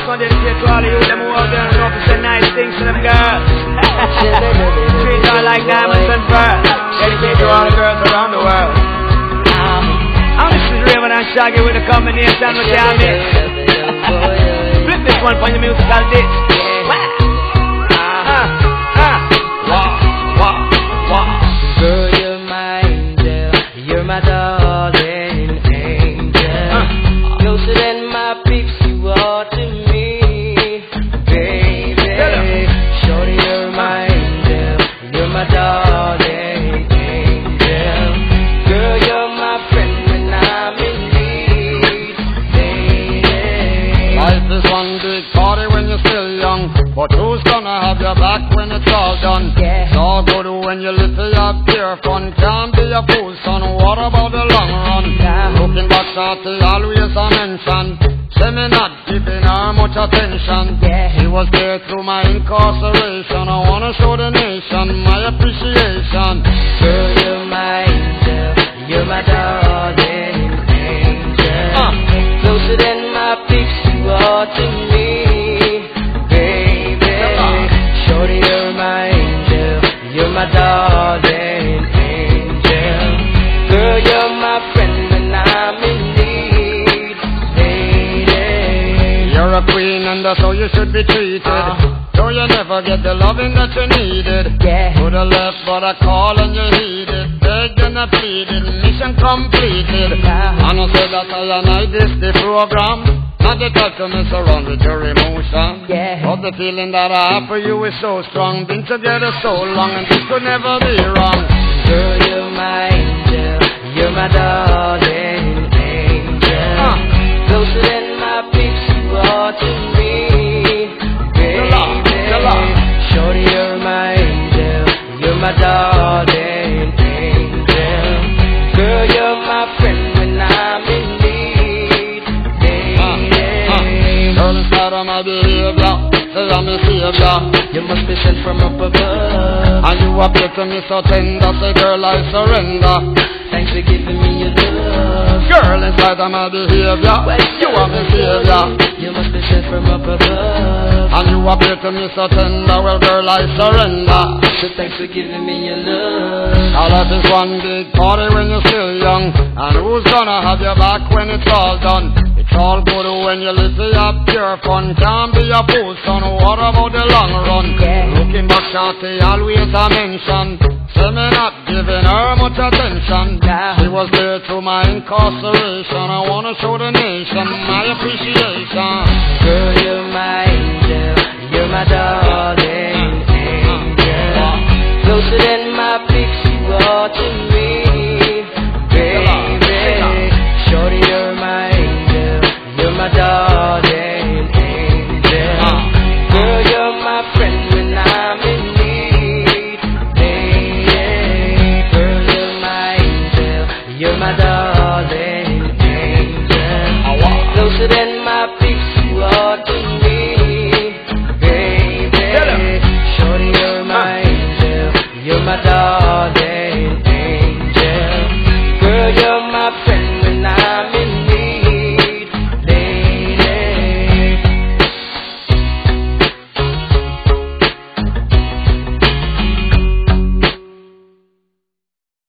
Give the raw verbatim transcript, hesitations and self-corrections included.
one dedicated to all of you, them who out there and know to say nice things to them girls. Treat her like diamonds and pearls. Dedicated to all the girls around the world. And this is Raven and Shaggy with the combination with your mix. Flip this one for your musical disc. Ah, ah, wah, wah, wah. Girl, you're my angel, you're my darling angel. uh. Closer than my peeps, you are to me, baby. Shorty, you're my angel, you're my darling angel. Girl, you're my friend when I'm in need, baby. Life is one big party when you're still young, but who's gonna have your back when it's all done? Yeah. It's all good when you live to have pure fun. Can't be a fool, son. What about the long run? Yeah. Looking back, shorty always a mention. Say me not giving her much attention. Yeah. She was there through my incarceration. I wanna show the nation my appreciation. Girl, you're my angel, you're my darling angel. uh. Closer than my peeps, you are to me, baby. Shorty, you're my angel, you're my darling angel. Girl, you're my friend when I'm in need, lady. You're a queen and that's how you should be treated. uh. So you never get the loving that you needed. Yeah. To the left but I call and you heeded. Begged and I pleaded, mission completed. Yeah. And I said that I and I this the program. Not the type to mess around with your emotion. Yeah. But the feeling that I have for you is so strong. Been together so long and this could never be wrong. Girl, you're my angel, you're my darling angel. uh. Closer than my peeps, you are to me, baby. Shorty, you're my angel, you're my darling angel. Girl, you're my friend when I'm in need, baby. Girl, inside of my behavior, say I'm a savior. You must be sent from up above, and you appear to me so tender. Say girl, I surrender. Thanks for giving me your love. Girl, inside of my behavior, you are my savior. You must be sent from up above, and you appear to me so tender. Well, girl, I surrender. So thanks for giving me your love. Now life is one big party when you're still young, and who's gonna have your back when it's all done? It's all good when you live to have pure fun. Can't be a fool, son. What about the long run? Yeah. Looking back, shorty always a mention. Say me not giving her much attention. Yeah. She was there through my incarceration. I wanna show the nation my appreciation. Girl, you're my angel, you're my darling angel. Closer than my peeps, you are to me, baby. Shorty, you're my angel, you're my darling angel. Girl, you're my friend when I'm in need, baby. Girl, you're my angel, you're my darling angel. Closer than my peeps, you are to